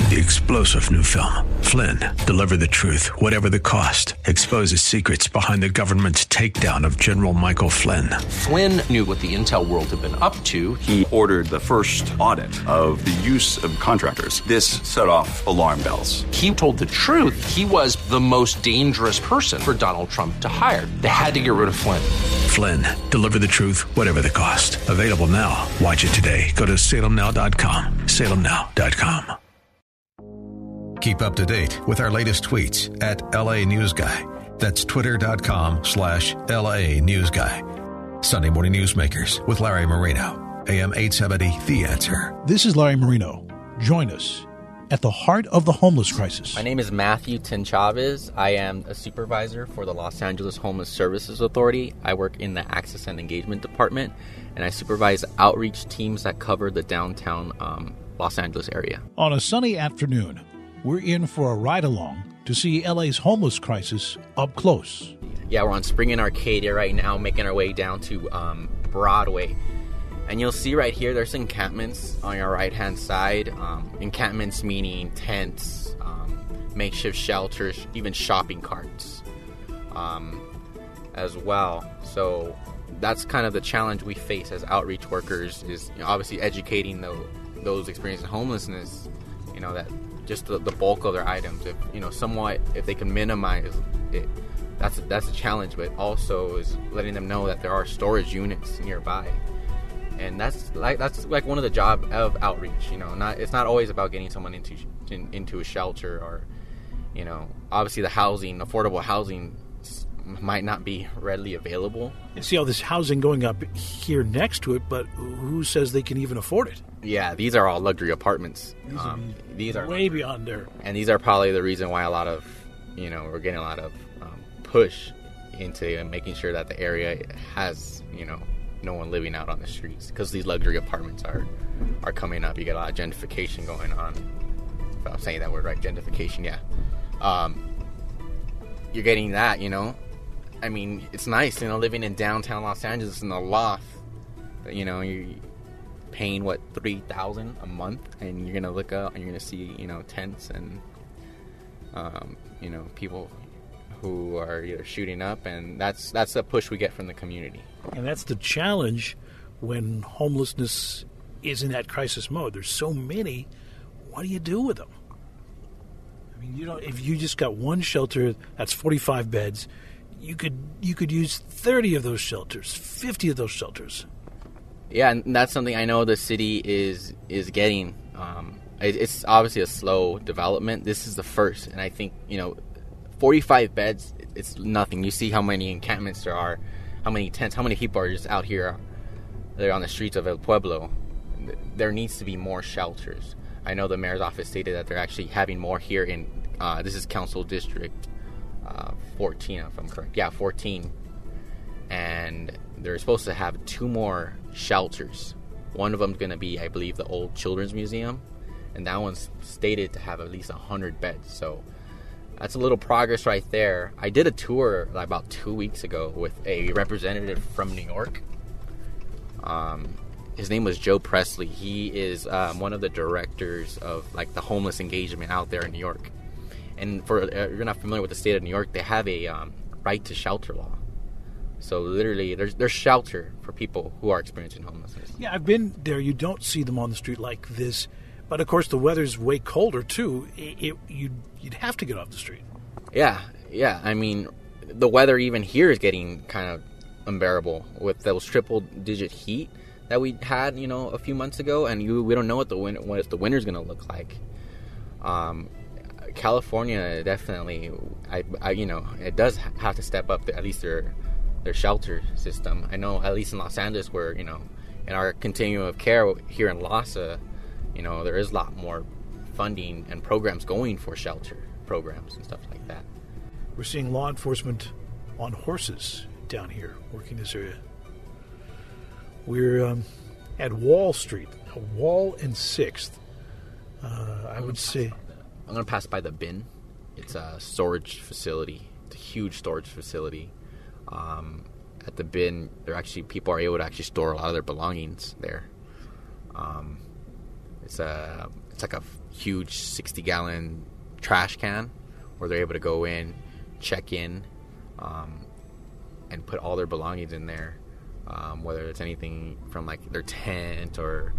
The explosive new film, Flynn, deliver the truth, whatever the cost, exposes secrets behind the government's takedown of General Michael Flynn. Flynn knew what the intel world had been up to. He ordered the first audit of the use of contractors. This set off alarm bells. He told the truth. He was the most dangerous person for Donald Trump to hire. They had to get rid of Flynn. Flynn, deliver the truth, whatever the cost. Available now. Watch it today. Go to salemnow.com. salemnow.com. Keep up to date with our latest tweets at LA News Guy. That's twitter.com/LA News Guy. Sunday Morning Newsmakers with Larry Marino. AM 870, The Answer. This is Larry Marino. Join us at the heart of the homeless crisis. My name is Matthew Tin-Chavez. I am a supervisor for the Los Angeles Homeless Services Authority. I work in the Access and Engagement Department, and I supervise outreach teams that cover the downtown Los Angeles area. On a sunny afternoon, we're in for a ride-along to see LA's homeless crisis up close. Yeah, we're on Spring and Arcadia right now, making our way down to Broadway. And you'll see right here, there's encampments on your right-hand side. Encampments meaning tents, makeshift shelters, even shopping carts as well. So that's kind of the challenge we face as outreach workers is obviously educating those experiencing homelessness, that just the bulk of their items. If somewhat, if they can minimize it, that's a challenge. But also is letting them know that there are storage units nearby, and that's like one of the job of outreach. It's not always about getting someone into a shelter or, obviously the housing, affordable housing might not be readily available. You see all this housing going up here next to it, but who says they can even afford it? Yeah, these are all luxury apartments. These are way beyond there. And these are probably the reason why we're getting a lot of push into making sure that the area has, no one living out on the streets. Because these luxury apartments are coming up. You get a lot of gentrification going on. If I'm saying that word right, gentrification, yeah. You're getting that, I mean, it's nice, living in downtown Los Angeles in the loft. You're paying $3,000 a month, and you're gonna look up and you're gonna see tents and people who are either shooting up, and that's a push we get from the community. And that's the challenge when homelessness is in that crisis mode. There's so many. What do you do with them? I mean, if you just got one shelter that's 45 beds, you could use 30 of those shelters, 50 of those shelters. Yeah, and that's something I know the city is getting. It's obviously a slow development. This is the first, and I think 45 beds. It's nothing. You see how many encampments there are, how many tents, how many people are just out here. They're on the streets of El Pueblo. There needs to be more shelters. I know the mayor's office stated that they're actually having more here in. This is Council District 14, if I'm correct. Yeah, 14. And they're supposed to have 2 more shelters. One of them's going to be, I believe, the old Children's Museum. And that one's stated to have at least 100 beds. So that's a little progress right there. I did a tour about 2 weeks ago with a representative from New York. His name was Joe Presley. He is one of the directors of the homeless engagement out there in New York. And for you're not familiar with the state of New York, they have a right to shelter law. So literally, there's shelter for people who are experiencing homelessness. Yeah, I've been there. You don't see them on the street like this, but of course the weather's way colder too. You'd have to get off the street. Yeah. I mean, the weather even here is getting kind of unbearable with those triple-digit heat that we had, a few months ago, and we don't know what the winter's going to look like. California definitely, it does have to step up at least their shelter system. I know at least in Los Angeles, where in our continuum of care here in LAHSA, there is a lot more funding and programs going for shelter programs and stuff like that. We're seeing law enforcement on horses down here working this area. We're at Wall Street, Wall and 6th. I would say I'm going to pass by the bin. It's a storage facility. It's a huge storage facility. At the bin, people are able to actually store a lot of their belongings there. It's like a huge 60-gallon trash can where they're able to go in, check in, and put all their belongings in there, whether it's anything from like their tent or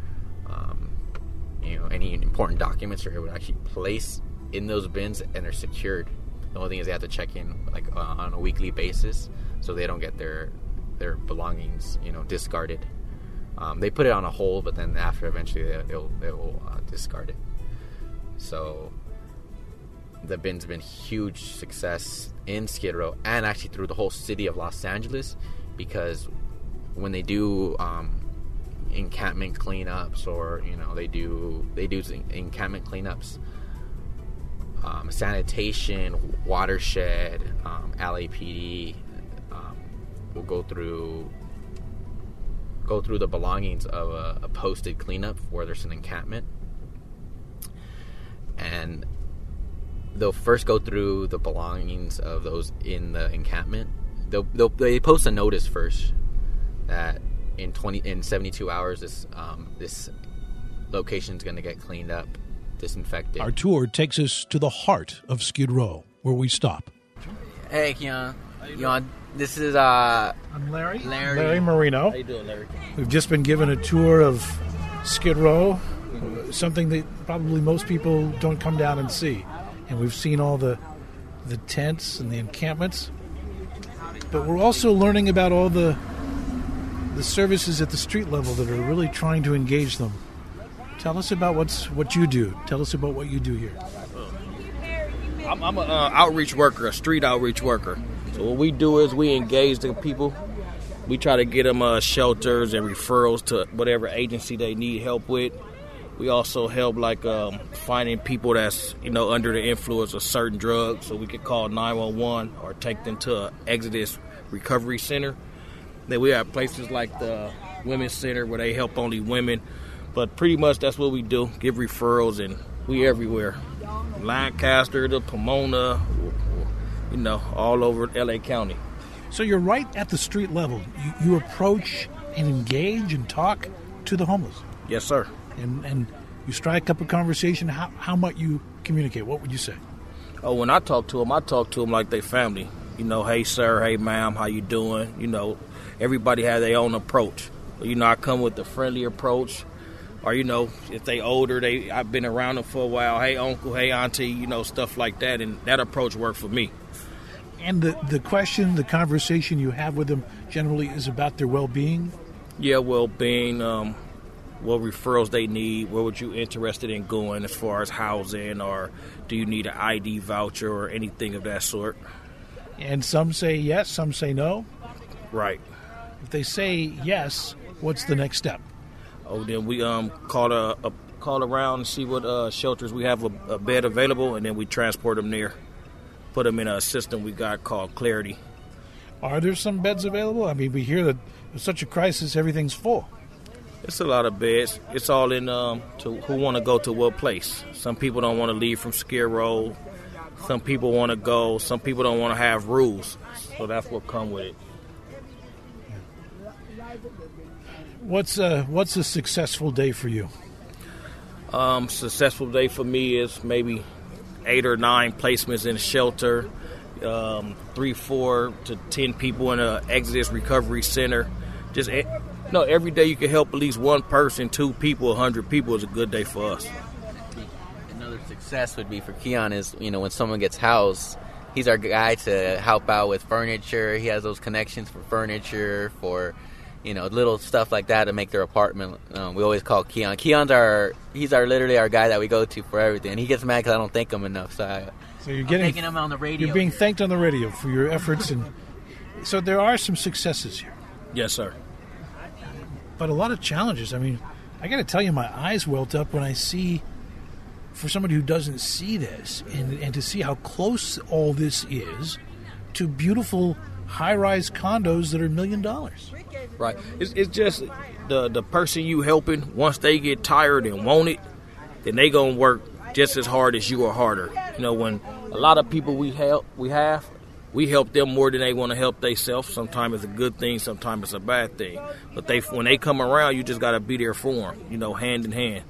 any important documents are able to actually place in those bins, and they're secured. The only thing is they have to check in like on a weekly basis so they don't get their belongings discarded. They put it on a hold, but then after eventually they'll discard it. So the bin's been huge success in Skid Row and actually through the whole city of Los Angeles, because when they do encampment cleanups, or they do encampment cleanups, sanitation, watershed, LAPD will go through the belongings of a posted cleanup where there's an encampment, and they'll first go through the belongings of those in the encampment. They post a notice first that in 72 hours this location is going to get cleaned up, disinfected. Our tour takes us to the heart of Skid Row, where we stop. Hey, Keon. This is I'm Larry. Larry Marino. How you doing, Larry? We've just been given a tour of Skid Row, something that probably most people don't come down and see. And we've seen all the tents and the encampments. But we're also learning about all the services at the street level that are really trying to engage them. Tell us about what you do. Tell us about what you do here. I'm an outreach worker, a street outreach worker. So what we do is we engage the people. We try to get them shelters and referrals to whatever agency they need help with. We also help finding people that's under the influence of certain drugs, so we could call 911 or take them to an Exodus Recovery Center. Then we have places like the Women's Center where they help only women. But pretty much that's what we do, give referrals, and we everywhere. Lancaster to Pomona, all over L.A. County. So you're right at the street level. You approach and engage and talk to the homeless. Yes, sir. And you strike up a conversation. How might you communicate? What would you say? Oh, when I talk to them like they family. Hey, sir, hey, ma'am, how you doing? Everybody has their own approach. I come with the friendly approach. Or, if they older, I've been around them for a while. Hey, uncle, hey, auntie, stuff like that. And that approach worked for me. And the conversation you have with them generally is about their well-being? Yeah, well-being, what referrals they need, where would you interested in going as far as housing, or do you need an ID voucher or anything of that sort? And some say yes, some say no? Right. If they say yes, what's the next step? Oh, then we call around and see what shelters we have a bed available, and then we transport them there, put them in a system we got called Clarity. Are there some beds available? I mean, we hear that with such a crisis, everything's full. It's a lot of beds. It's all in to who want to go to what place. Some people don't want to leave from Skid Row. Some people want to go. Some people don't want to have rules. So that's what come with it. What's a successful day for you? Successful day for me is maybe 8 or 9 placements in a shelter, 3, 4 to 10 people in a Exodus Recovery Center. Just every day you can help at least one person, 2 people, 100 people is a good day for us. Another success would be for Keon is when someone gets housed, he's our guy to help out with furniture. He has those connections for furniture, for little stuff like that to make their apartment. We always call Keon. He's literally our guy that we go to for everything. And he gets mad because I don't thank him enough. So you're thanking him on the radio. You're being thanked on the radio for your efforts, and so there are some successes here. Yes, sir. But a lot of challenges. I mean, I got to tell you, my eyes welt up when I see, for somebody who doesn't see this, and to see how close all this is to beautiful high-rise condos that are $1 million. Right. It's just the person you helping, once they get tired and want it, then they going to work just as hard as you or harder. When a lot of people we help them more than they want to help themselves. Sometimes it's a good thing, sometimes it's a bad thing. But when they come around, you just got to be there for them, hand in hand.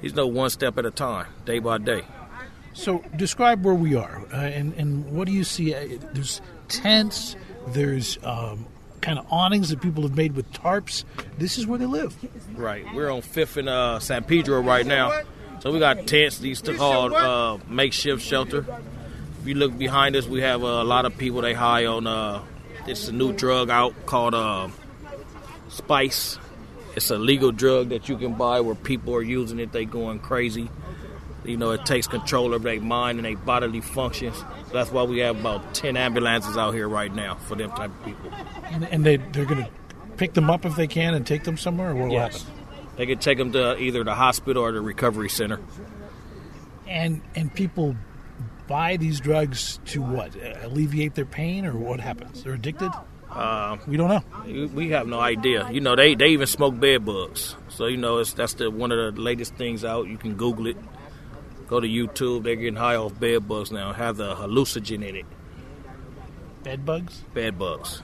He's one step at a time, day by day. So describe where we are, and what do you see? There's tents, there's kind of awnings that people have made with tarps. This is where they live. Right. We're on 5th and San Pedro right now. So we got tents. These are called makeshift shelter. If you look behind us, we have a lot of people. They high on it's a new drug out called Spice. It's a legal drug that you can buy where people are using it. They going crazy. You know, it takes control of their mind and their bodily functions. So that's why we have about 10 ambulances out here right now for them type of people. And they're going to pick them up if they can and take them somewhere, or what will happen? They can take them to either the hospital or the recovery center. And people buy these drugs to what? Alleviate their pain, or what happens? They're addicted? We don't know. We have no idea. You know, they even smoke bed bugs. So, you know, that's one of the latest things out. You can Google it. Go to YouTube. They're getting high off bed bugs now. Have the hallucinogen in it. Bed bugs? Bed bugs.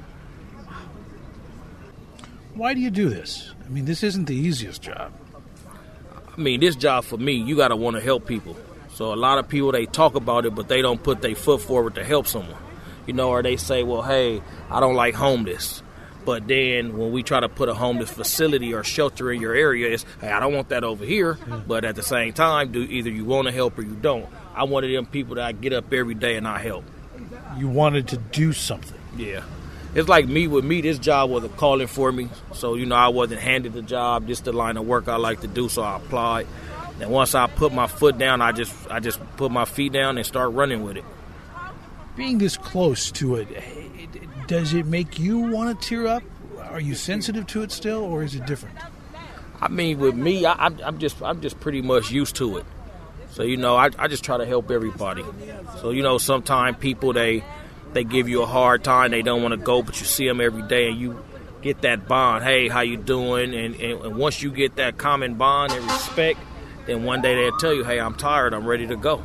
Why do you do this? I mean, this isn't the easiest job. I mean, this job for me, you got to want to help people. So a lot of people, they talk about it, but they don't put their foot forward to help someone. You know, or they say, well, hey, I don't like homeless. But then when we try to put a homeless facility or shelter in your area, it's, hey, I don't want that over here. But at the same time, either you want to help or you don't. I'm one of them people that I get up every day and I help. You wanted to do something. Yeah. It's like with me, this job was a calling for me. So, you know, I wasn't handed the job, just the line of work I like to do, so I applied. And once I put my foot down, I just put my feet down and start running with it. Being this close to it, does it make you want to tear up? Are you sensitive to it still, or is it different? I mean, with me, I'm just pretty much used to it. So, you know, I just try to help everybody. So, you know, sometimes people, they give you a hard time. They don't want to go, but you see them every day, and you get that bond. Hey, how you doing? And once you get that common bond and respect, then one day they'll tell you, hey, I'm tired. I'm ready to go.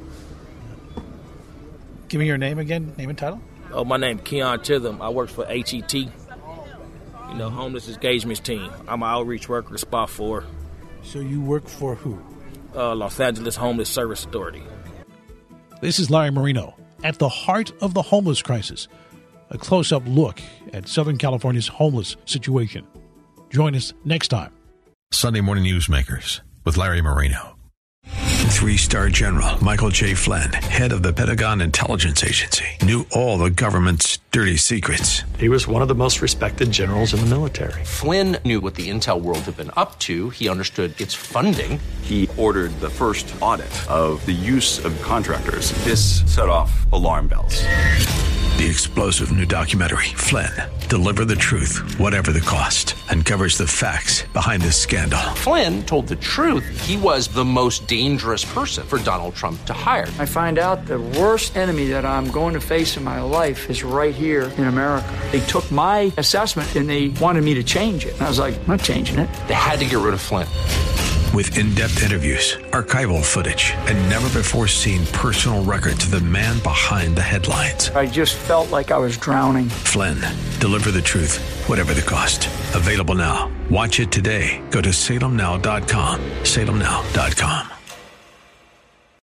Give me your name again, name and title. Oh, my name is Keon Chitham. I work for HET, you know, Homeless Engagement Team. I'm an outreach worker, Spot 4. So you work for who? Los Angeles Homeless Service Authority. This is Larry Marino. At the heart of the homeless crisis, a close-up look at Southern California's homeless situation. Join us next time. Sunday Morning Newsmakers with Larry Marino. 3-star General Michael J. Flynn, head of the Pentagon Intelligence Agency, knew all the government's dirty secrets. He was one of the most respected generals in the military. Flynn knew what the intel world had been up to. He understood its funding. He ordered the first audit of the use of contractors. This set off alarm bells. The explosive new documentary, Flynn, Deliver the Truth, Whatever the Cost, uncovers the facts behind this scandal. Flynn told the truth. He was the most dangerous person for Donald Trump to hire. I find out the worst enemy that I'm going to face in my life is right here in America. They took my assessment and they wanted me to change it. And I was like, I'm not changing it. They had to get rid of Flynn. With in-depth interviews, archival footage, and never-before-seen personal records of the man behind the headlines. I just felt like I was drowning. Flynn, Deliver the Truth, Whatever the Cost. Available now. Watch it today. Go to salemnow.com. salemnow.com.